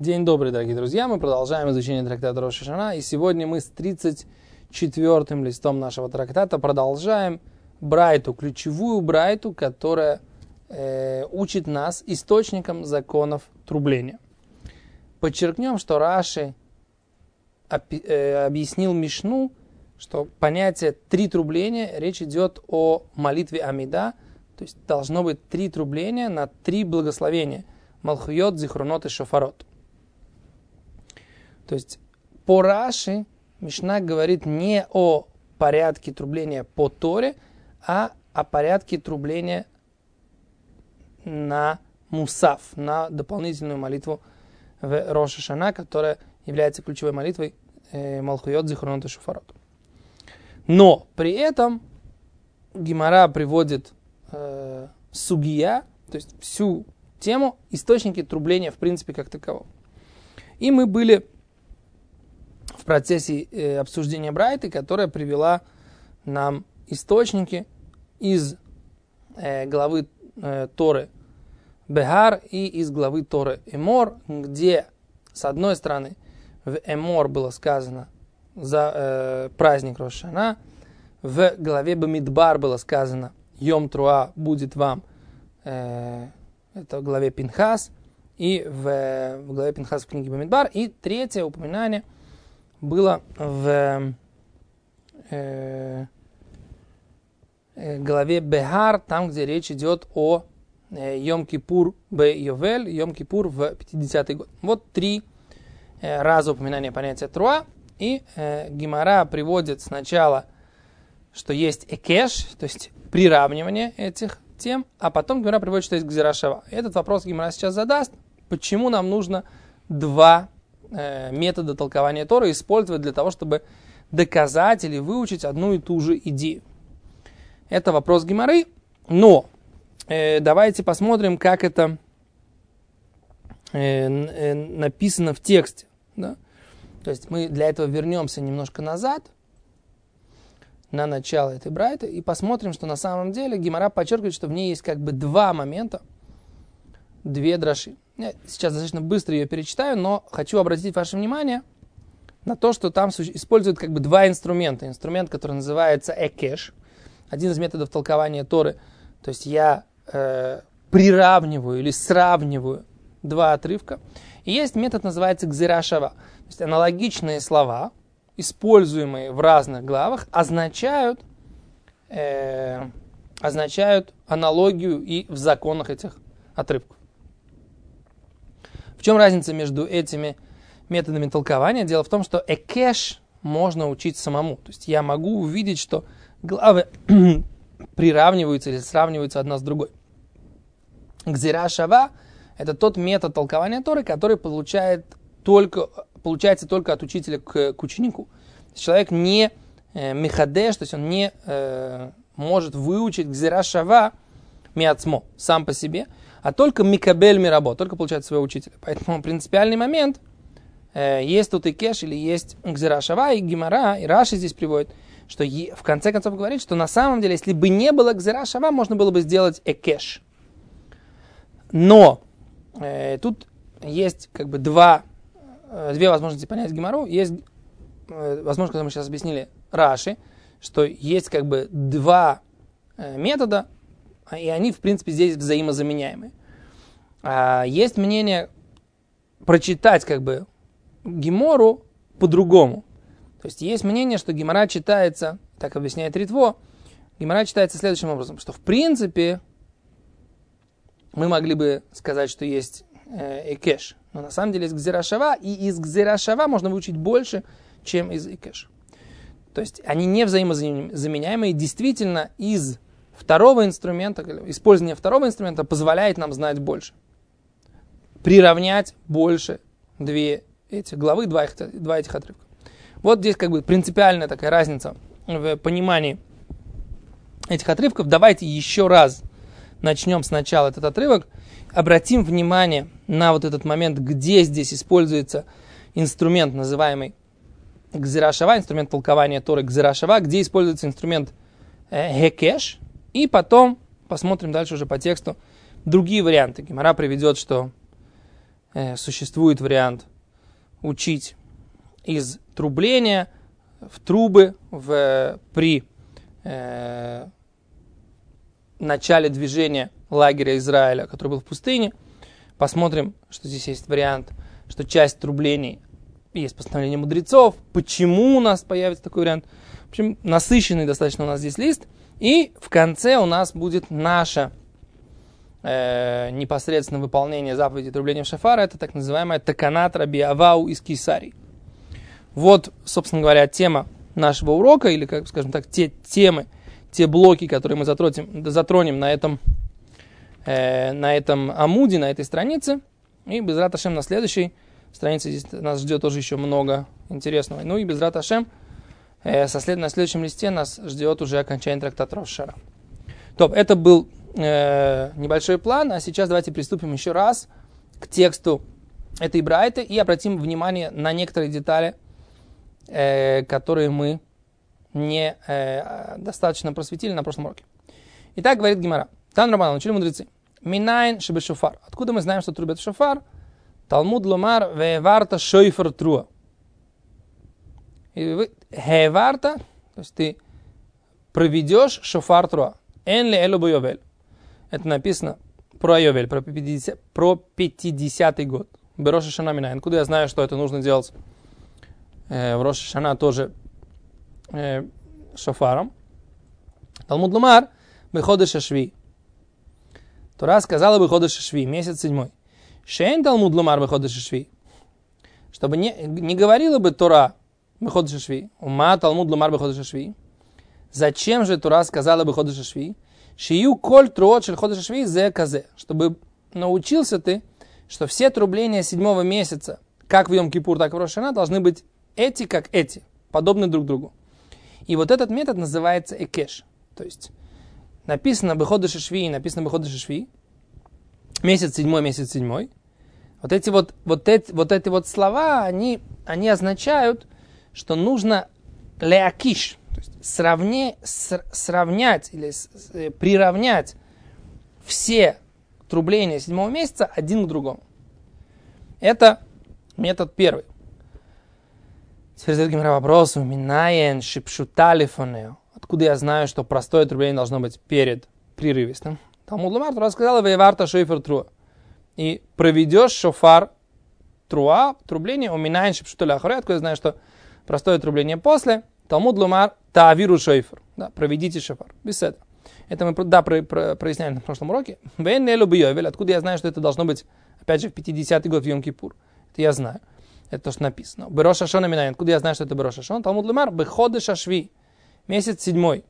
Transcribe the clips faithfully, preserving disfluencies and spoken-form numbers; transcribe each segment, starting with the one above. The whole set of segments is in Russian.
День добрый, дорогие друзья. Мы продолжаем изучение трактата Рош ха-Шана. И сегодня мы с тридцать четвёртым листом нашего трактата продолжаем брайту, ключевую брайту, которая э, учит нас источникам законов трубления. Подчеркнем, что Раши опи- э, объяснил Мишну, что понятие три трубления, речь идет о молитве Амида, то есть должно быть три трубления на три благословения. Малхуйот, Зихрунот и Шофарот. То есть по Раши Мишна говорит не о порядке трубления по Торе, а о порядке трубления на Мусав, на дополнительную молитву в Рош ха-Шана, которая является ключевой молитвой э, Малхуйот, Зихрунот и Шофарот. Но при этом Гемара приводит э, сугия, то есть всю тему, источники трубления в принципе как такового. И мы были в процессе э, обсуждения брайты, которая привела нам источники из э, главы э, Торы Бехар и из главы Торы Эмор, где с одной стороны в Эмор было сказано за э, праздник Рош ха-Шана, в главе Бамидбар было сказано Йом Труа будет вам, э, это в главе Пинхас, и в, в главе Пинхас в книге Бамидбар, и третье упоминание было в э, э, главе Бехар, там, где речь идет о э, Йом-Кипур бе-Йовель, Йом-Кипур в пятидесятый год. Вот три э, раза упоминания понятия Труа, и э, Гемара приводит сначала, что есть экеш, то есть приравнивание этих тем, а потом Гемара приводит, что есть гзира шава. Этот вопрос Гемара сейчас задаст, почему нам нужно два э, метода толкования Торы использовать для того, чтобы доказать или выучить одну и ту же идею. Это вопрос Гемары, но э, давайте посмотрим, как это э, э, написано в тексте. Да? То есть мы для этого вернемся немножко назад, на начало этой брайты, и посмотрим, что на самом деле Гемара подчеркивает, что в ней есть как бы два момента, две драши. Я сейчас достаточно быстро ее перечитаю, но хочу обратить ваше внимание на то, что там используют как бы два инструмента. Инструмент, который называется экеш, один из методов толкования Торы. То есть я э, приравниваю или сравниваю два отрывка. И есть метод, называется гзира шава. То есть аналогичные слова, используемые в разных главах, означают, э, означают аналогию и в законах этих отрывков. В чем разница между этими методами толкования? Дело в том, что экеш можно учить самому. То есть я могу увидеть, что главы приравниваются или сравниваются одна с другой. Гзира шава – это тот метод толкования Торы, который получает только... получается только от учителя к, к ученику. Человек не э, мехадеш, то есть он не э, может выучить гзира шава миацмо, сам по себе, а только микабель мирабо, только получает своего учителя. Поэтому принципиальный момент, э, есть тут экеш или есть гзира шава, и Гемара, и Раши здесь приводит, что е, в конце концов говорит, что на самом деле, если бы не было гзира шава, можно было бы сделать экеш. Но э, тут есть как бы два Две возможности понять Гемару. Есть возможность, когда мы сейчас объяснили Раши, что есть как бы два метода, и они, в принципе, здесь взаимозаменяемые. Есть мнение прочитать как бы Гемору по-другому. То есть есть мнение, что Гемара читается, так объясняет Ритво, Гемара читается следующим образом, что в принципе мы могли бы сказать, что есть экеш. Но на самом деле из гзира шава, и из гзира шава можно выучить больше, чем из экеш. То есть они не взаимозаменяемые. Действительно, из второго инструмента, использование второго инструмента позволяет нам знать больше. Приравнять больше две эти главы, два, их, два этих отрывка. Вот здесь как бы принципиальная такая разница в понимании этих отрывков. Давайте еще раз начнем сначала этот отрывок. Обратим внимание на вот этот момент, где здесь используется инструмент, называемый гзира шава, инструмент толкования Торы гзира шава, где используется инструмент э, хекеш, и потом посмотрим дальше уже по тексту другие варианты. Гемара приведет, что э, существует вариант учить из трубления в трубы в, при э, начале движения лагеря Израиля, который был в пустыне. Посмотрим, что здесь есть вариант, что часть трублений есть постановление мудрецов. Почему у нас появится такой вариант? В общем, насыщенный достаточно у нас здесь лист. И в конце у нас будет наше э, непосредственное выполнение заповеди трубления в шафар. Это так называемая таканат Раби Авау из Кесарии. Вот, собственно говоря, тема нашего урока, или, как скажем так, те темы, те блоки, которые мы затронем, затронем на этом, э, на этом амуде, на этой странице. И Безрат Ашем на следующей странице здесь нас ждет тоже еще много интересного. Ну и Безрат Ашем э, со след... на следующем листе нас ждет уже окончание трактата Рош Шана. Топ, это был э, небольшой план, а сейчас давайте приступим еще раз к тексту этой брайты и обратим внимание на некоторые детали, э, которые мы не э, достаточно просветили на прошлом уроке. Итак, говорит Гемара. Тан Рабанан, учили мудрецы. Минайн шебе шофар. Откуда мы знаем, что трубят шофар? Талмуд ломар веварта шойфер труа. Хеварта, то есть ты проведешь шофар труа. Эн ли элу йовель. Это написано про йовель, про пятидесятый год. Берош Шана Минайн. Откуда я знаю, что это нужно делать э, в Рош Шана тоже э, шофаром? Талмуд ломар беходеш ашви. Тора сказала бы ходеш шви, месяц седьмой. Шейн Талмуд ломар бы ходеш шви. Чтобы не, не говорила бы Тора бы ходеш шви. Ума Талмуд ломар бы ходеш шви. Зачем же Тора сказала бы ходеш шви? Шию коль труот шель ходеш шви зе казе. Чтобы научился ты, что все трубления седьмого месяца, как в Йом-Кипур, так и в Рош Шана, должны быть эти, как эти, подобны друг другу. И вот этот метод называется экеш. То есть написано «Беходеш шви», написано «Беходеш шви», месяц седьмой, месяц седьмой. Вот эти вот, вот, эти, вот эти вот слова, они, они означают, что нужно леакиш, то есть сравне, с, сравнять или с, с, приравнять все трубления седьмого месяца один к другому. Это метод первый. Теперь задает Гемара вопрос. «Минаен шипшута лифонео». Откуда я знаю, что простое трубление должно быть перед прерывистым? Талмуд ломар, Тора сказала, вейварта шойфер труа. И проведешь шофар труа, трубление, уминаем шипшута ляхоре. Откуда я знаю, что простое трубление после? Талмуд ломар, таавиру шойфер. Да, проведите шофар. Без этого. Это мы, да, про, про, проясняли на прошлом уроке. Вейн не люби йовель. Откуда я знаю, что это должно быть, опять же, в пятидесятый год в Йом-Кипур? Это я знаю. Это то, что написано. Берош Ашон минаем. Откуда я знаю, что это Берош Ашон? Талмуд ломар, беходеш ашви. Месяц седьмой.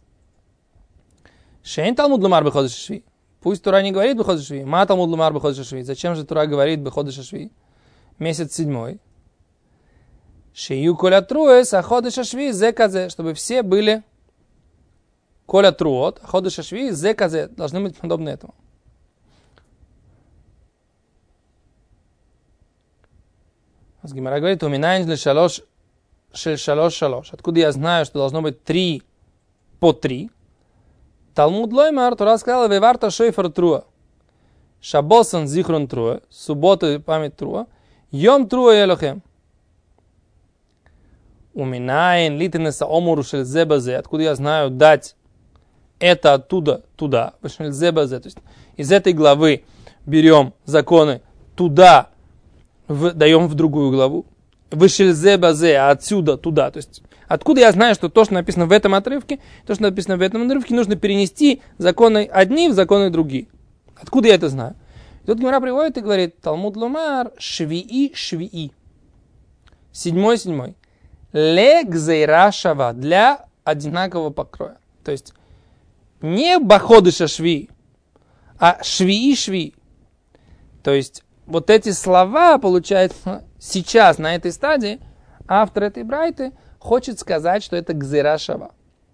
Шейн Талмуд ломар беходеш шви. Пусть Тора не говорит беходеш шви. Ма Талмуд ломар беходеш шви. Зачем же Тора говорит беходеш шви? Месяц седьмой. Шею коля труэс, а ходеш шви зе казе. Чтобы все были коля труот, а ходеш шви зе казе. Должны быть подобны этому. Гемара говорит, уминаем для шалош шель шалош шалош. Откуда я знаю, что должно быть три по три? Талмуд лоймар, Тора сказала, веварта шойфер труа. Шабосан зихрон труа. Суббота память труа. Йом труа елохем. Уминаен литенеса омуру шель зебазе. Откуда я знаю дать это оттуда туда. Шель зебазе. То есть из этой главы берем законы туда, в, даем в другую главу. Вышельзе базе, а отсюда туда. То есть, откуда я знаю, что то, что написано в этом отрывке, то, что написано в этом отрывке, нужно перенести законы одни в законы другие. Откуда я это знаю? И тут Гемара приводит и говорит, Талмуд ломар швии швии. Седьмой, седьмой. Ле гзейра шава. Для одинакового покроя. То есть, не баходыша швии, а швии швии. То есть, вот эти слова, получается, сейчас, на этой стадии, автор этой брайты хочет сказать, что это гзера шава.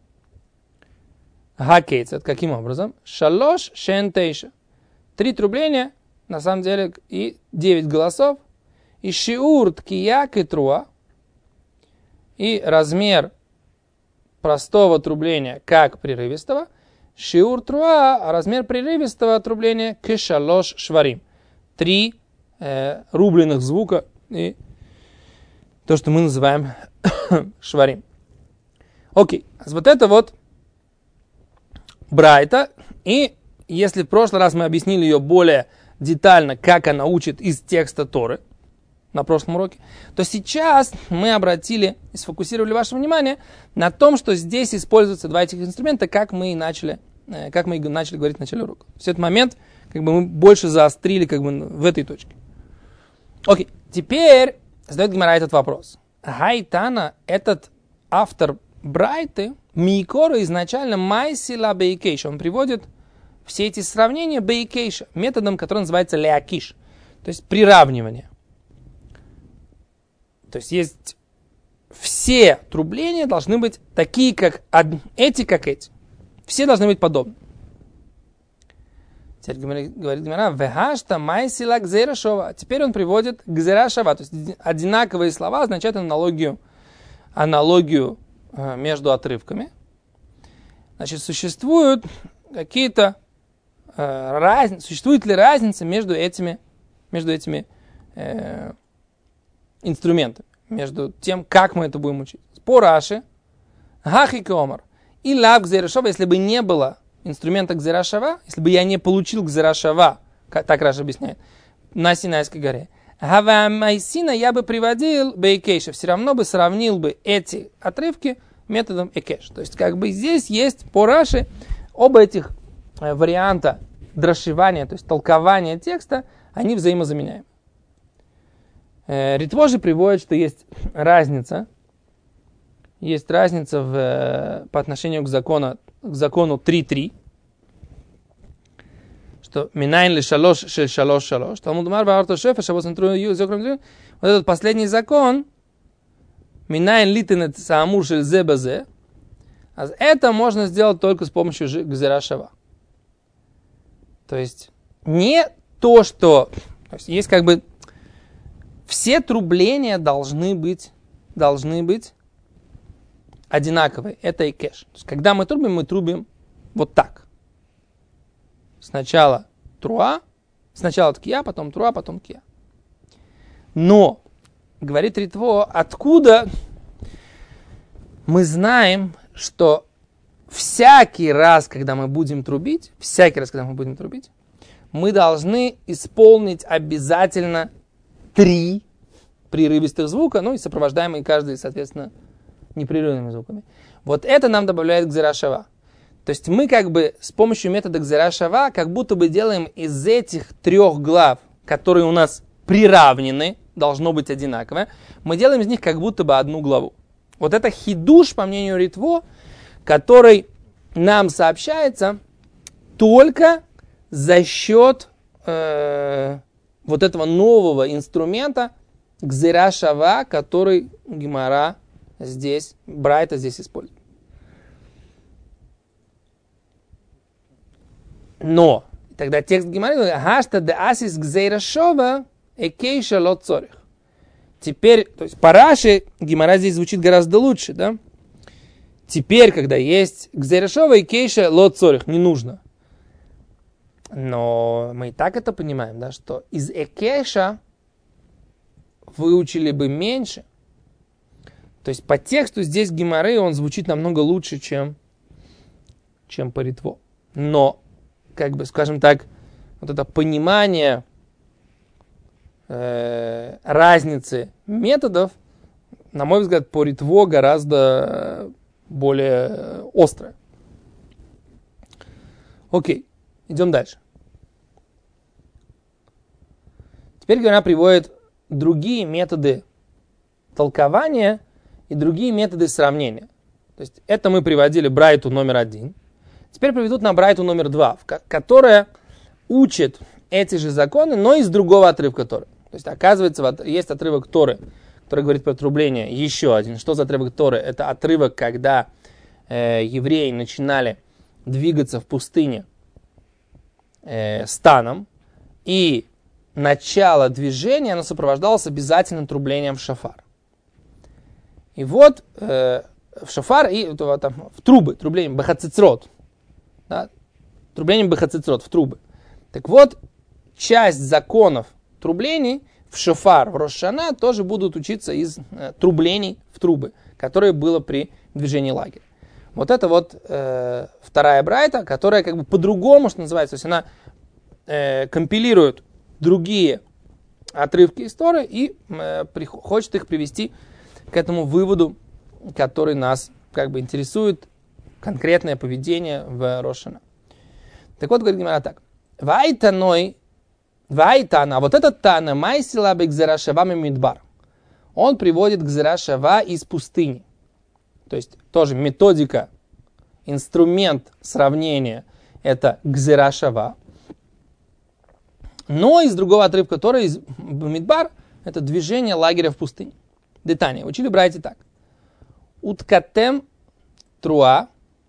Хакейцет, каким образом? Шалош шен тейша. Три трубления, на самом деле, и девять голосов. И шиур ткияк и труа. И размер простого трубления, как прерывистого. Шиур труа, а размер прерывистого трубления к шалош шварим. Три э, рубленых звука и то, что мы называем шварим. Окей, вот это вот брайта, и если в прошлый раз мы объяснили ее более детально, как она учит из текста Торы на прошлом уроке, то сейчас мы обратили и сфокусировали ваше внимание на том, что здесь используются два этих инструмента, как мы и начали, как мы и начали говорить в начале урока. В этот момент как бы мы больше заострили как бы в этой точке. Окей, теперь задает Гемара этот вопрос. Гайтана, этот автор брайты, Микора изначально майсила бейкейша. Он приводит все эти сравнения бейкейша методом, который называется леакиш, то есть приравнивание. То есть есть все трубления должны быть такие, как эти, как эти. Все должны быть подобны. Теперь говорит Гемара, вехашта майсила гзерашова. Теперь он приводит гзерашова, то есть одинаковые слова означают аналогию, аналогию между отрывками. Значит, существуют какие-то э, разни... существует ли разница между этими, между этими э, инструментами, между тем, как мы это будем учить. По Раши, хахи комар и лав гзерашова, если бы не было инструмента гзерашова, если бы я не получил гзерашова, так Раши объясняет, на Синайской горе, Гава Майсина я бы приводил бейкейша, все равно бы сравнил бы эти отрывки методом экеш. То есть как бы здесь есть по Раши оба этих варианта драшивания, то есть толкования текста, они взаимозаменяемы. Ритво же приводит, что есть разница, есть разница в, по отношению к закону, к закону три три, что минайн ли шалош шель шалош шалош, Талмуд Умар баарту шефа шабос интру зокром. Вот этот последний закон, минайн литенет саамур шель зе базе, это можно сделать только с помощью гзерашава. То есть не то, что... То есть есть как бы... Все трубления должны быть, должны быть одинаковые. Это и кэш. То есть когда мы трубим, мы трубим вот так. Сначала труа, сначала ткия, потом труа, потом ткия. Но, говорит Ритво, откуда мы знаем, что всякий раз, когда мы будем трубить, всякий раз, когда мы будем трубить, мы должны исполнить обязательно три прерывистых звука, ну и сопровождаемые каждый, соответственно, непрерывными звуками. Вот это нам добавляет гзерашава. То есть мы как бы с помощью метода гзерашава как будто бы делаем из этих трех глав, которые у нас приравнены, должно быть одинаковое, мы делаем из них как будто бы одну главу. Вот это хидуш, по мнению Ритво, который нам сообщается только за счет э, вот этого нового инструмента гзерашава, который Гемара здесь, Брайта здесь использует. Но тогда текст Гемары говорит: «Хашта де асис гзерашова экейша лот цорих». Теперь, то есть по Раши Гемара здесь звучит гораздо лучше, да? Теперь, когда есть гзерашова экейша лот цорих, не нужно. Но мы и так это понимаем, да, что из экейша выучили бы меньше. То есть по тексту здесь Гемары он звучит намного лучше, чем, чем по Ритво. Но, как бы, скажем так, вот это понимание э, разницы методов, на мой взгляд, по Ритво гораздо более острое. Окей, идем дальше. Теперь Гемара приводит другие методы толкования и другие методы сравнения. То есть это мы приводили Брайту номер один. Теперь приведут на Брайту номер два, которая учит эти же законы, но из другого отрывка Торы. То есть оказывается, есть отрывок Торы, который говорит про трубление, еще один. Что за отрывок Торы? Это отрывок, когда э, евреи начинали двигаться в пустыне э, станом, и начало движения, оно сопровождалось обязательным трублением в шафар. И вот э, в шафар и там, в трубы, трублением бахацицрот. Да, трублением бахацицрот в трубы. Так вот, часть законов трублений в шофар, в Рош ха-Шана тоже будут учиться из э, трублений в трубы, которое было при движении лагеря. Вот это вот э, вторая брайта, которая как бы по-другому, что называется, то есть она э, компилирует другие отрывки из Торы и э, при, хочет их привести к этому выводу, который нас как бы интересует, конкретное поведение в Рош ха-Шана. Так вот, говорит Гемара так. Вайтаной, вайтана, вот этот тана, майсила бекзера шава мидбар. Он приводит к гзера шава из пустыни. То есть тоже методика, инструмент сравнения это гзера шава. Но из другого отрывка, который из Мидбар, это движение лагеря в пустыне. Детание. Учили братья так. Уткатем труа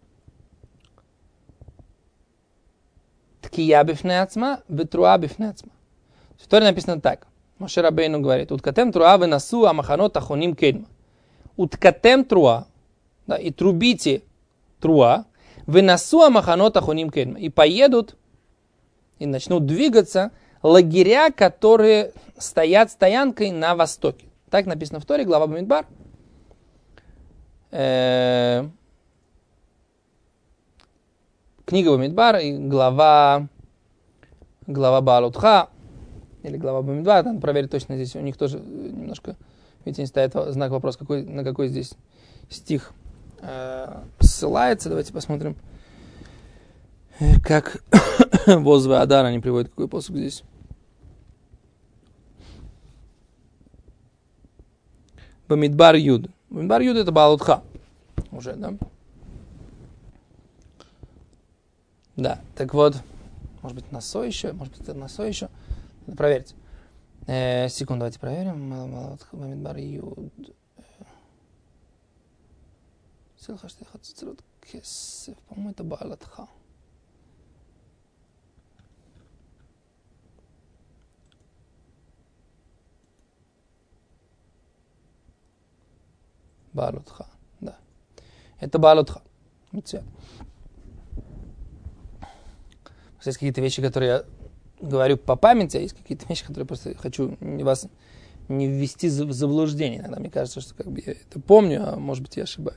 ткия бифне ацма бетруа бифне ацма. В Торе написано так. Моше Рабейну говорит. Уткатем труа вынасу амаханот ахоним кедма. Уткатем труа, да, и трубите труа, вынасу амаханот ахоним кедма. И поедут, и начнут двигаться лагеря, которые стоят стоянкой на востоке. Так написано в Торе, глава Бамидбар. Э, книга Бамидбар и глава, глава Баалутха, или глава Бамидбар, надо проверить точно здесь, у них тоже немножко, видите, не стоит знак вопроса, какой, на какой здесь стих э, ссылается. Давайте посмотрим, как Возве Адар они приводят, какой посуд здесь. Бамидбар Юд. Бамидбар Юд это Баалутха. Уже, да? Да, так вот, может быть, Насо еще, может быть, это Насо еще. Надо проверить. Э, секунду, давайте проверим. Бамидбар Юд. По-моему, это Баалутха. Баалутха, да. Это Баалутха. Есть какие-то вещи, которые я говорю по памяти, а есть какие-то вещи, которые просто хочу вас не ввести в заблуждение. Иногда мне кажется, что как бы я это помню, а может быть я ошибаюсь.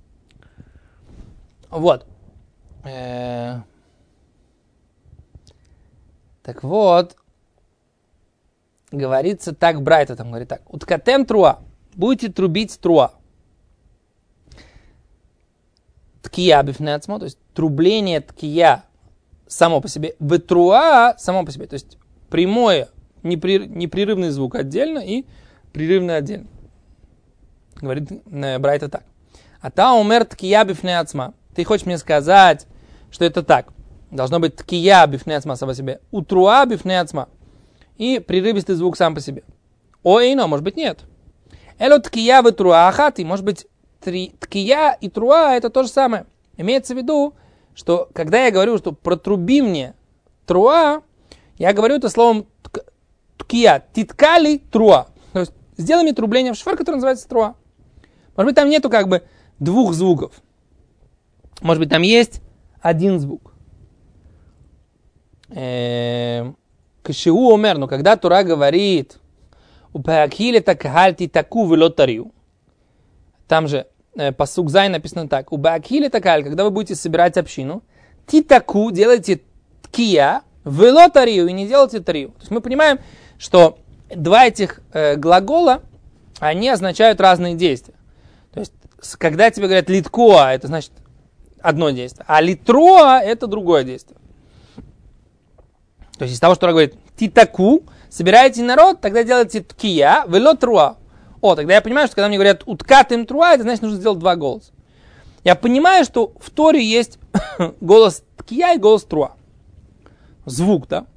Вот. Э-э- так вот, говорится так, Брайта там говорит так. Уткатем труа. Будете трубить труа. Ткия бифнецмо, то есть трубление ткия само по себе, ветруа само по себе, то есть прямое, непрерывный звук отдельно и прерывный отдельно. Говорит Брайта так. А та умер ткия бифнецма. Ты хочешь мне сказать, что это так? Должно быть ткия бифнецма само по себе, утруа бифнецма и прерывистый звук сам по себе. Ой, но может быть нет. Эло ткия ветруа ахати, может быть Три, ткия и труа это то же самое. Имеется в виду, что когда я говорю, что протруби мне труа, я говорю это словом ткия, титкали труа. То есть сделай мне трубление в шофар, которое называется труа. Может быть, там нету как бы двух звуков. Может быть, там есть один звук. Кшиу омер, но когда Тора говорит, упаакхиле такхальти таку велотарию. Там же э, пасук зай написано так. У баакхили такаль, когда вы будете собирать общину, титаку делайте ткия, вело тарию и не делайте тарию. То есть мы понимаем, что два этих э, глагола, они означают разные действия. То есть когда тебе говорят литкоа, это значит одно действие, а литроа это другое действие. То есть из того, что он говорит титаку, собираете народ, тогда делайте ткия, вело труа. О, тогда я понимаю, что когда мне говорят уткатым труа, это значит, нужно сделать два голоса. Я понимаю, что в Торе есть голос ткия и голос труа. Звук, да?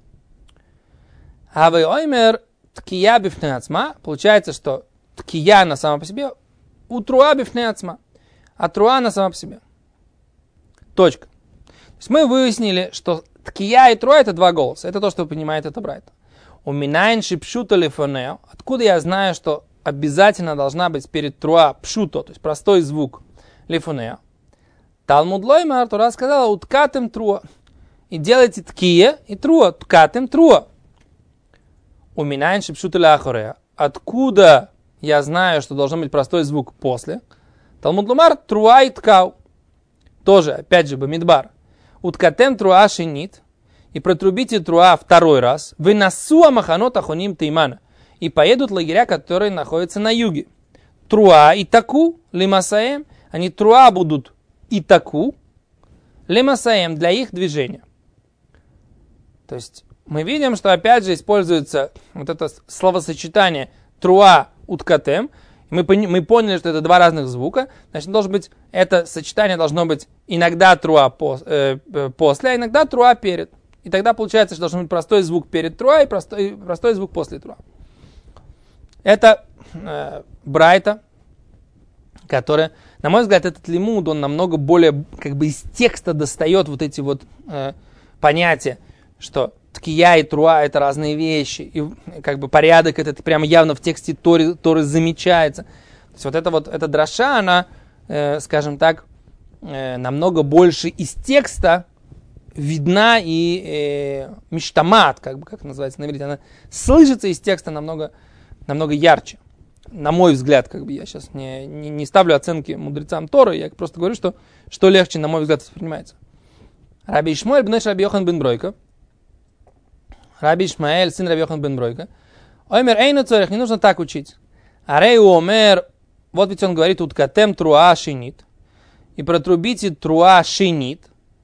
А вы оймер ткия бифне ацма. Получается, что ткия она сама по себе, у труа бифне ацма. А труа она сама по себе. Точка. То есть мы выяснили, что ткия и труа это два голоса. Это то, что понимает это Брайта. У минайн шипшута лифонео. Откуда я знаю, что обязательно должна быть перед труа пшуто, то есть простой звук лифунея. Талмуд лоймар, Тора сказала, уткатым труа. И делайте ткия и труа, ткатым труа. У меня шипшутыля ахорея. Откуда я знаю, что должен быть простой звук после? Талмуд лумар труа и ткау. Тоже, опять же, бамидбар. Уткатем труа шинит. И протрубите труа второй раз. Вы насуа маханот ахоним теймана. И поедут лагеря, которые находятся на юге. Труа и таку лимасаем. Они труа будут и таку лимасаем для их движения. То есть мы видим, что опять же используется вот это словосочетание труа уткатем. Мы, мы поняли, что это два разных звука. Значит, должен быть, это сочетание должно быть иногда труа по, э, после, а иногда труа перед. И тогда получается, что должен быть простой звук перед труа и простой, простой звук после труа. Это э, брайта, которая, на мой взгляд, этот лимуд, он намного более как бы из текста достает вот эти вот э, понятия, что ткия и труа это разные вещи, и как бы порядок этот прямо явно в тексте Торы, Торы замечается. То есть вот эта вот эта дроша, она, э, скажем так, э, намного больше из текста видна и э, миштамат, как бы как называется на иврите, она слышится из текста намного, намного ярче. На мой взгляд, как бы я сейчас не, не, не ставлю оценки мудрецам Торы, я просто говорю, что, что легче, на мой взгляд, воспринимается. Раби Ишмаэль бнеш Раби Йохан бен Бройка. Раби Ишмаэль, сын Раби Йохан бен Бройка. Оймер эйну цорих, не нужно так учить. Арей омер, вот ведь он говорит, уткатем труа шинит. И протрубите труа шинит.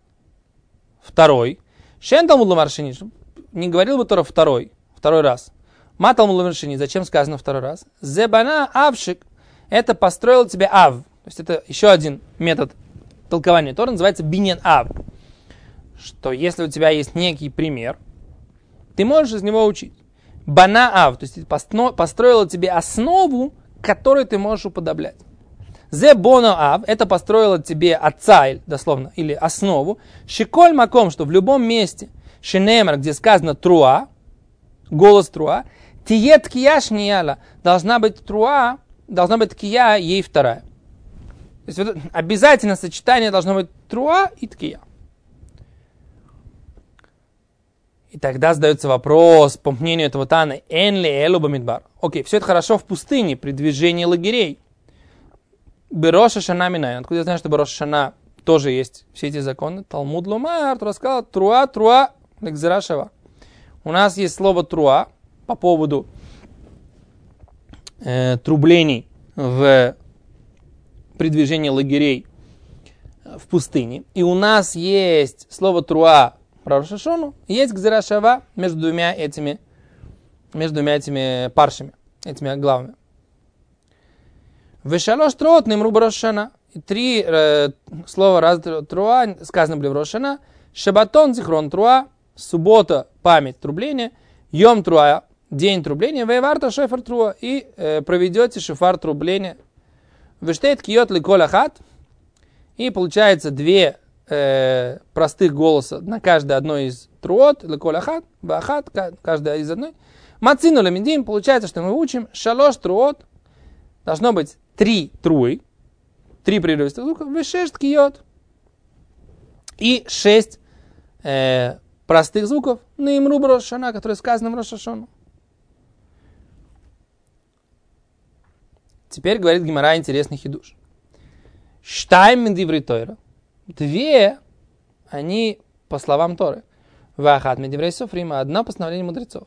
Второй. Шен талмуд ломар шинит. Не говорил бы Тора второй. Второй раз. Ма талмуд ломар шинит. Зачем сказано второй раз? Зебана авшик. Это построил тебе ав. То есть это еще один метод толкования Тора. Называется биньян ав. Что если у тебя есть некий пример, ты можешь из него учить. Бана ав. То есть построил тебе основу, которой ты можешь уподоблять. Зе боно ав, это построило тебе отца, дословно, или основу. Шиколь маком, что в любом месте, шинемер, где сказано труа, голос труа, тие ткия шнияла, должна быть труа, должна быть ткия, ей вторая. То есть вот, обязательно сочетание должно быть труа и ткия. И тогда задается вопрос, по мнению этого Таны, эн ли элу бамидбар. Окей, все это хорошо в пустыне, при движении лагерей. Бероша шана минай. Откуда я знаю, что Бероша шана тоже есть все эти законы? Талмуд ломар, рассказал, труа, труа, лекзирашева. У нас есть слово труа по поводу э, трублений в, при движении лагерей в пустыне. И у нас есть слово труа про Рош ха-Шану, есть гзирашева между двумя этими, между двумя этими паршами, этими главами. Вешалош труот немру брош шана. Три э, слова раз труа сказано были в Рош ха-Шана. Шабатон зихрон труа, суббота память трубления, йом труа день трубления, вейварта шефар труа и э, проведете шефар трубления. Вештейт киот ликоль ахат и получается две э, простых голоса на каждое одно из труот ликоль ахат, вахат каждая из одной. Мацину лемидим получается, что мы учим шалош труот. Должно быть три труи, три прерывистых звука, вешешт киот и шесть э, простых звуков на имру Рош ха-Шана, которые сказаны в Рош ха-Шану. Теперь говорит Гемара интересный хидуш. Штайм мин диврей Тойра. Две, они по словам Торы. Вахат мин диврей Софрим, одно постановление мудрецов.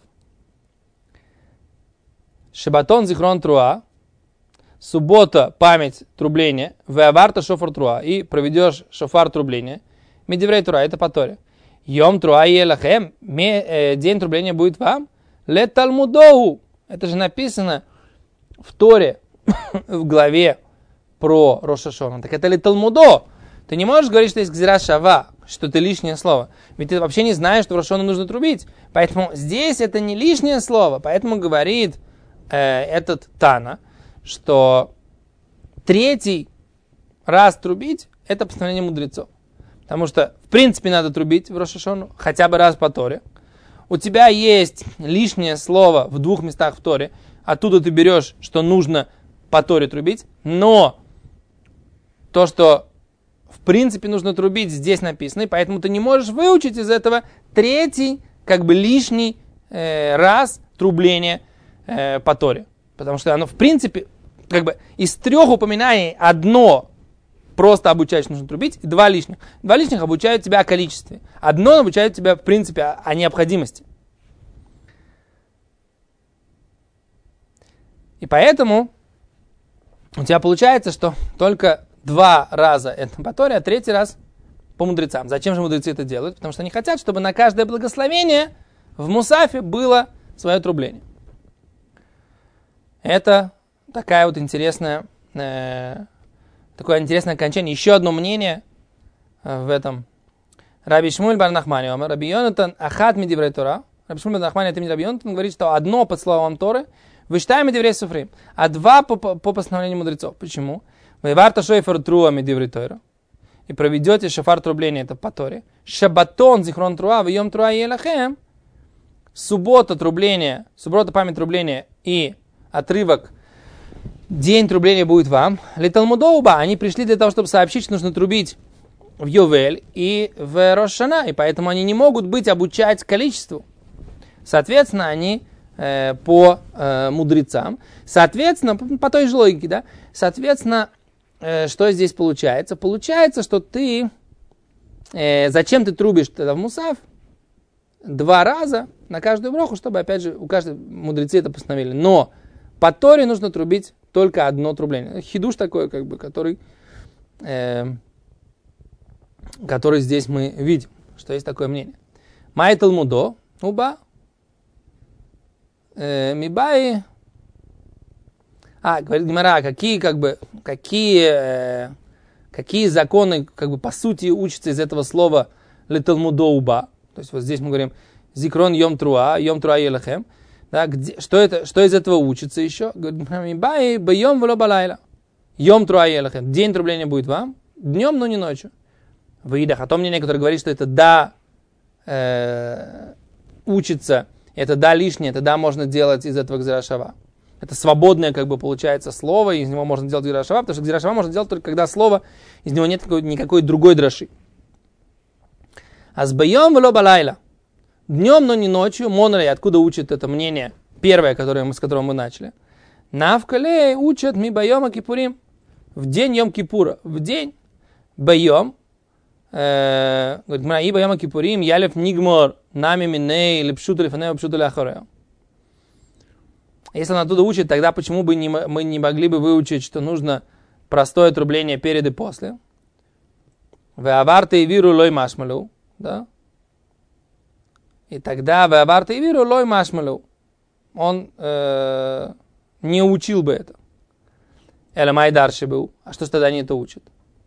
Шабатон зихрон труа. Суббота, память, трубление, веаварта шофар труа, и проведешь шофар трубления. Медиврей труа, это по Торе. Йом труа елахем, день трубления будет вам. Ле талмудоу, это же написано в Торе, в главе про Рош ха-Шану. Так это ле талмудо. Ты не можешь говорить, что есть гзира шава, что это лишнее слово. Ведь ты вообще не знаешь, что в Рош ха-Шану нужно трубить. Поэтому здесь это не лишнее слово. Поэтому говорит э, этот Тана, что третий раз трубить – это постановление мудрецов. Потому что, в принципе, надо трубить в Рош ха-Шану хотя бы раз по Торе. У тебя есть лишнее слово в двух местах в Торе. Оттуда ты берешь, что нужно по Торе трубить. Но то, что в принципе нужно трубить, здесь написано. И поэтому ты не можешь выучить из этого третий, как бы лишний э, раз трубление э, по Торе. Потому что оно, в принципе, как бы из трех упоминаний одно просто обучает, что нужно трубить, и два лишних. Два лишних обучают тебя о количестве. Одно обучает тебя, в принципе, о, о необходимости. И поэтому у тебя получается, что только два раза это по Торе, а третий раз по мудрецам. Зачем же мудрецы это делают? Потому что они хотят, чтобы на каждое благословение в мусафе было свое трубление. Это такая вот интересная, э, такое интересное окончание. Еще одно мнение э, в этом. Раби Шмуль бар Нахмани, Раби Йонатан ахат мидиврей Тора. Раби Шмуль бар Нахмани, это не Раби Йонатан, говорит, что одно под словом Торы вычитаем мидиврей Суфрим, а два по, по, по постановлению мудрецов. Почему? Вейварта шофар труа мидиврей Тора. И проведете шофар трубления, это по Торе. Шабатон зихрон труа, вьем труа елахем. Суббота трубления, суббота память трубления и отрывок день трубления будет вам. Леталмудоуба, они пришли для того, чтобы сообщить, что нужно трубить в Йовель и в Рош ха-Шана, и поэтому они не могут быть обучать количеству. Соответственно, они э, по э, мудрецам, соответственно, по, по той же логике, да, соответственно, э, что здесь получается? Получается, что ты, э, зачем ты трубишь тогда в мусав? Два раза на каждую броху, чтобы, опять же, у каждой мудрецы это постановили. Но по Торе нужно трубить только одно трубление. Хидуш такой, как бы, который, э, который здесь мы видим, что есть такое мнение. Майтл мудо, уба, э, мибай. А, говорит Гемара, какие, как бы, какие, э, какие законы, как бы, по сути, учатся из этого слова литл мудо уба. То есть вот здесь мы говорим зикрон йом труа, йом труа елахем. Да, где, что, это, что из этого учится еще? Йом труа елахем. День трубления будет вам, днем, но не ночью. В идах. А то мнение, которое говорит, что это да э, учится, это да лишнее, это да можно делать из этого гзира-шава. Это свободное, как бы, получается слово, из него можно делать гзира-шава, потому что гзира-шава можно делать только когда слово, из него нет никакой, никакой другой драши. А с боем вло балайла. Днем, но не ночью. Монрей, откуда учат это мнение? Первое, которое мы, с которого мы начали. Навкалей учат ми боема кипурим. В день Йом Кипура. В день боем. Говорит, и боема кипурим. Ялев нигмор. Нами миней. Лепшуту лифанео, пшуту ляхорео. Если он оттуда учит, тогда почему бы не, мы не могли бы выучить, что нужно простое трубление перед и после? Веаварта и виру лой машмалу. Да? И тогда веаварта и виру лой машмалу. Он э, не учил бы это. Эля майдарши был. А что ж тогда они это учат?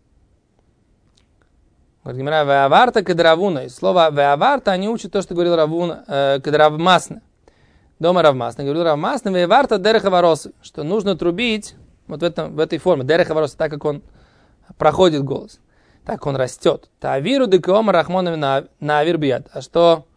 Говорит Гемара, веаварта кедравуна. Из слова веаварта они учат то, что говорил Равуна, э, кедравмасна. Дома Равмасна. Говорил Равмасна, веаварта дерехаваросы. Что нужно трубить вот в, этом, в этой форме. Дерехаваросы, так как он проходит голос. Так он растет. Таавиру декома рахмонами на авир бият. А что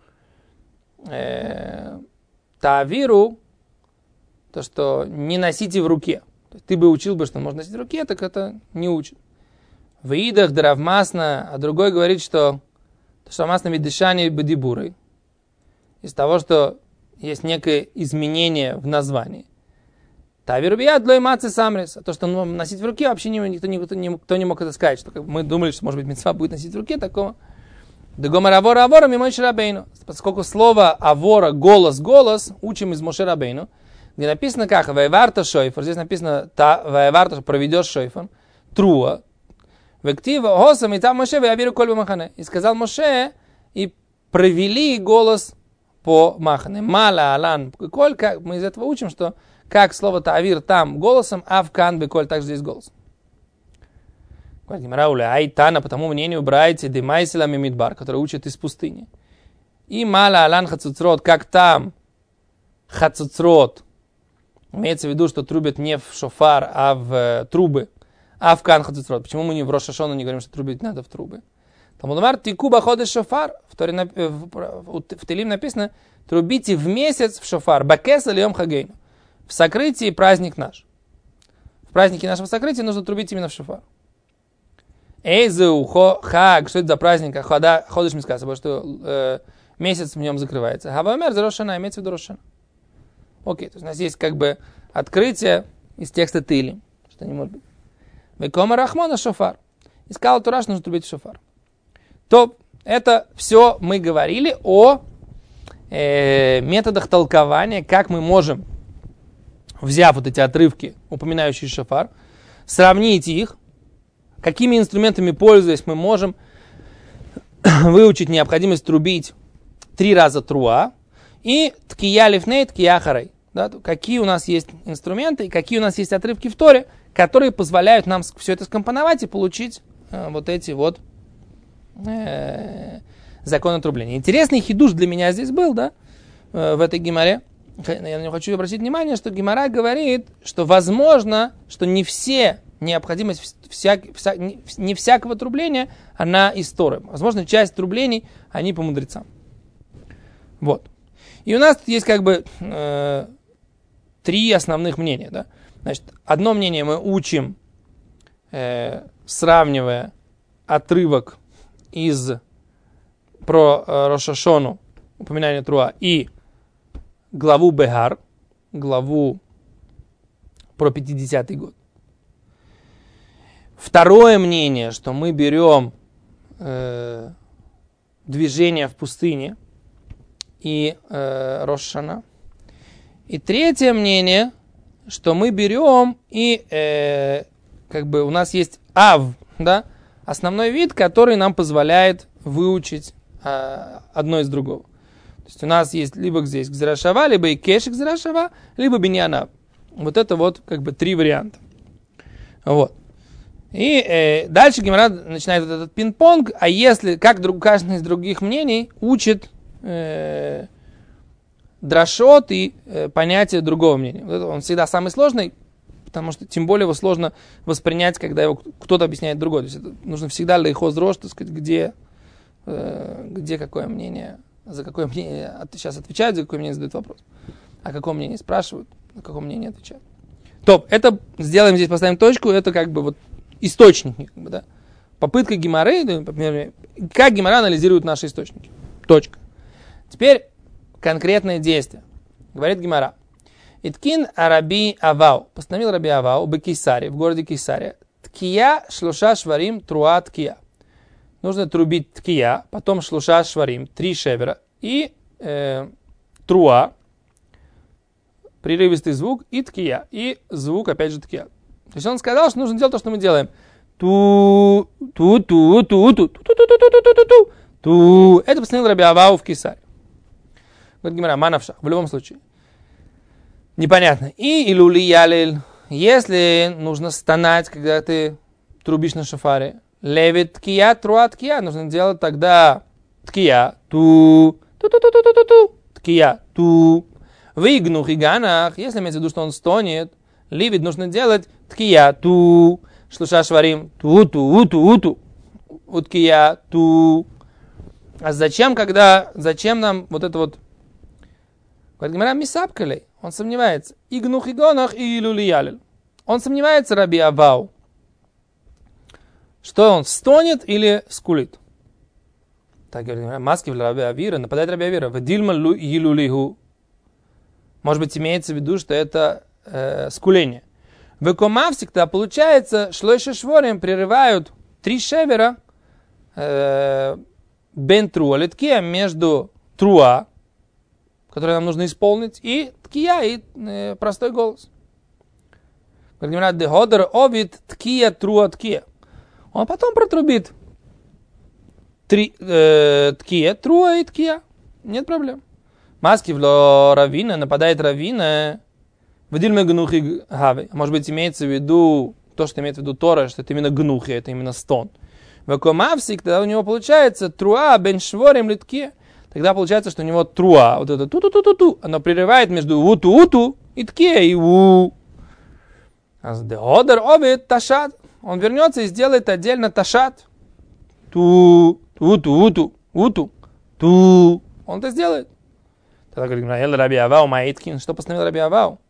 э, таавиру, то, что не носите в руке. То есть ты бы учил бы, что можно носить в руке, так это не учит. В идах дравмасна, а другой говорит, что равмасна видишани бедибурой. Из того, что есть некое изменение в названии. Тавирубия длой мацы самрис. То, что носить в руке, вообще никто, никто, никто не мог это сказать. Что, как бы, мы думали, что, может быть, мицва будет носить в руке такого. Дегомар авора авора ми Моше Рабейну. Поскольку слово авора, голос, голос, учим из Моше Рабейну, где написано как? Ваеварта шойфер. Здесь написано ваеварта, проведешь шойфер. Труа. Вектива госам и там Моше ваявиру коль махане. И сказал Моше, и провели голос по махане. Мала алан коль. Мы из этого учим, что как слово таавир там голосом, а в кан беколь также здесь голосом. Говорит Гемара, айтана, по тому мнению братья демайсила мимидбар, который учат из пустыни. И мала алан хацуцрот, как там хацуцрот, имеется в виду, что трубят не в шофар, а в э, трубы, а в кан хацуцрот. Почему мы не в Рош ха-Шана не говорим, что трубить надо в трубы? Там удамар тикуба ходишь шофар, в, в, в Телим написано, трубите в месяц в шофар, бакеса льем хагейну. В сокрытии праздник наш. В празднике нашего сокрытия нужно трубить именно в шофар. Эйзеу хаг, что это за праздник? Ходишь мискаса, потому что э, месяц в нем закрывается. Хавамер за Рош ха-Шана, имеется в виду Рош ха-Шана. Окей, то есть у нас есть как бы открытие из текста Тилим, что не может быть. Векома Рахмана шофар. И сказал Тура, что нужно трубить шофар. То это все мы говорили о э, методах толкования, как мы можем, взяв вот эти отрывки, упоминающие шофар, сравнить их, какими инструментами пользуясь мы можем выучить необходимость трубить три раза труа и ткия лифней, ткия харей. Да, какие у нас есть инструменты и какие у нас есть отрывки в Торе, которые позволяют нам все это скомпоновать и получить э, вот эти вот э, законы трубления. Интересный хидуш для меня здесь был, да, э, в этой гемаре. Я хочу обратить внимание, что гемара говорит, что возможно, что не все необходимость вся, вся, не, не всякого трубления, она из Торы. Возможно, часть трублений, они по мудрецам. Вот. И у нас есть как бы э, три основных мнения. Да? Значит, одно мнение мы учим, э, сравнивая отрывок из про э, Рош ха-Шону, упоминание Труа, и главу Бехар, главу про пятидесятый год. Второе мнение, что мы берем э, движение в пустыне и э, Рош ха-Шана. И третье мнение, что мы берем и э, как бы у нас есть ав, да, основной вид, который нам позволяет выучить э, одно из другого. То есть у нас есть либо здесь гзерашава, либо и кешик гзерашава, либо биньяна. Вот это вот как бы три варианта. Вот. И э, дальше гемара начинает вот этот пинг-понг, а если, как друг, каждый из других мнений, учит э, драшот и э, понятие другого мнения. Вот это он всегда самый сложный, потому что тем более его сложно воспринять, когда его кто-то объясняет другое. То есть это нужно всегда лейхоз рош, так сказать, где, э, где какое мнение, за какое мнение сейчас отвечают, за какое мнение задают вопрос. О каком мнении спрашивают, о каком мнении отвечают. Топ, это сделаем здесь, поставим точку, это как бы вот источники, как бы, да. Попытка гемары, например, как гемара анализирует наши источники. Точка. Теперь конкретное действие. Говорит гемара. Иткин араби авау. Постановил раби Авау в Кейсаре, в городе Кейсаре. Ткия шлуша шварим труа ткия. Нужно трубить ткия, потом шлуша шварим, три шевера, и э, труа, прерывистый звук, и ткия, и звук, опять же, ткия. То есть он сказал, что нужно делать то, что мы делаем. Ту, ту, ту, ту, ту, ту, ту, ту, ту, ту, ту, ту. Это постановил раби Авау в Кейсаре. Говорит гемара, манавшах, в любом случае. Непонятно. И илули ялель, если нужно стонать, когда ты трубишь на шофаре, левит ткия, труа ткия, нужно делать тогда ткия, ту, ту, ту, ту, ту, ту, ту, ткия, ту. Выгну хиганах, если имеется в виду, что он стонет, ливит нужно делать ткия, ту, шлуша шварим, ту, ту, ту, ту, уткия, ту. А зачем, когда, зачем нам вот это вот, говорит гемара, мисапкалей, он сомневается, игну хиганах и илули ялель. Он сомневается, раби Авау, что он стонет или скулит. Так говорит, маски в раби Авира, нападает раби Авира, в дильма илулиху. Может быть, имеется в виду, что это э, скуление. В экомавсик, то получается, шлойши шворим прерывают три шевера э, бен труа литкия между труа, который нам нужно исполнить, и ткия, и э, простой голос. Говорит, деходер овид ткия труа ткия. Он потом протрубит три, э, ткия, труа и ткия. Нет проблем. Маски в равина, нападает равина. Вдильме гнухи гавы. Может быть, имеется в виду то, что имеет в виду Тора, что это именно гнухи, это именно стон. Векомавсик, тогда у него получается труа бен шворим литки. Тогда получается, что у него труа, вот это ту-ту-ту-ту-ту, оно прерывает между уту-уту и ткия и у. Одер обед ташат. Он вернется и сделает отдельно ташат. Ту, ту-ту-уту, уту, ту. Он это сделает. Тогда говорит, раби Авау маиткин. Что постановил раби Авау?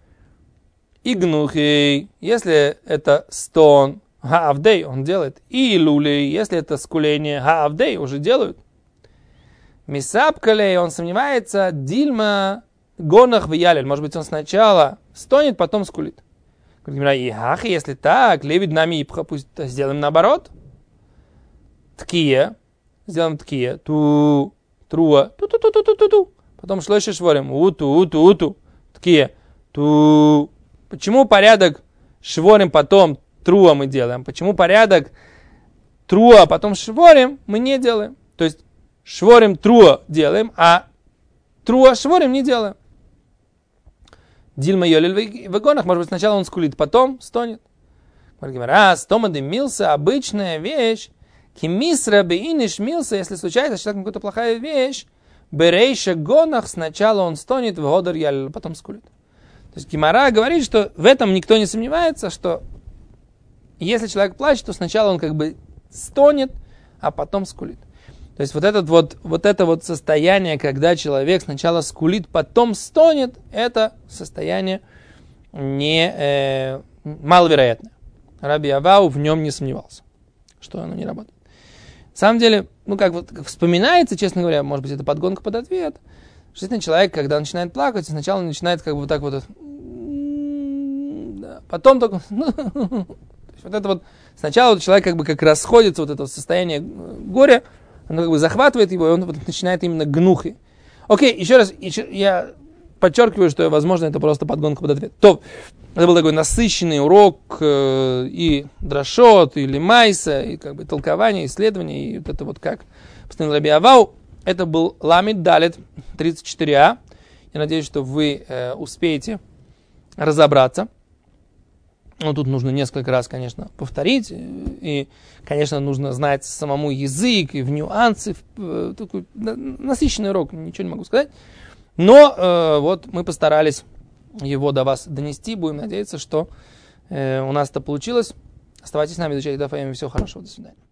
Игнухи, если это стон, хаавдей, он делает. И лули, если это скуление, хаавдей, уже делают. Мисапкалей, он сомневается, дильма гонах в ялель. Может быть, он сначала стонет, потом скулит. Говорит, ах, если так, левид нами ипха, пусть сделаем наоборот. Ткие. Сделаем ткие. Ту, труа, ту-ту-ту-ту-ту-ту. Потом шлойши шворим. Уту, уту, уту. Ткие. Ту. Почему порядок шворим, потом труа мы делаем? Почему порядок труа, потом шворим мы не делаем? То есть шворим труа делаем, а труа шворим не делаем. Дильма йолель в гонах, может быть, сначала он скулит, потом стонет. Раз, тома дымился, обычная вещь. Кимисра бейниш мился, если случается, что какая-то плохая вещь. Берейша гонах, сначала он стонет, в годор ялель, потом скулит. То есть Гемара говорит, что в этом никто не сомневается, что если человек плачет, то сначала он как бы стонет, а потом скулит. То есть вот, этот вот, вот это вот состояние, когда человек сначала скулит, потом стонет, это состояние не, э, маловероятное. Раби Авау в нем не сомневался, что оно не работает. На самом деле, ну как вот как вспоминается, честно говоря, может быть это подгонка под ответ, что действительно человек, когда начинает плакать, сначала он начинает как бы вот так вот, да, потом только, вот это вот, сначала вот человек как бы как расходится, вот это состояние горя, оно как бы захватывает его, и он вот начинает именно гнухи. Окей, еще раз, еще, я подчеркиваю, что, возможно, это просто подгонка под ответ. То, это был такой насыщенный урок э, и дрошот, и лимайса, и как бы толкование, исследование, и вот это вот как постановил Раби Авау. Это был Ламид Далет тридцать четыре а. Я надеюсь, что вы э, успеете разобраться. Ну, тут нужно несколько раз, конечно, повторить. И, конечно, нужно знать самому язык и в нюансы. В, такой насыщенный урок, ничего не могу сказать. Но э, вот мы постарались его до вас донести. Будем надеяться, что э, у нас это получилось. Оставайтесь с нами, изучайте Даф Йоми. Всего хорошего. До свидания.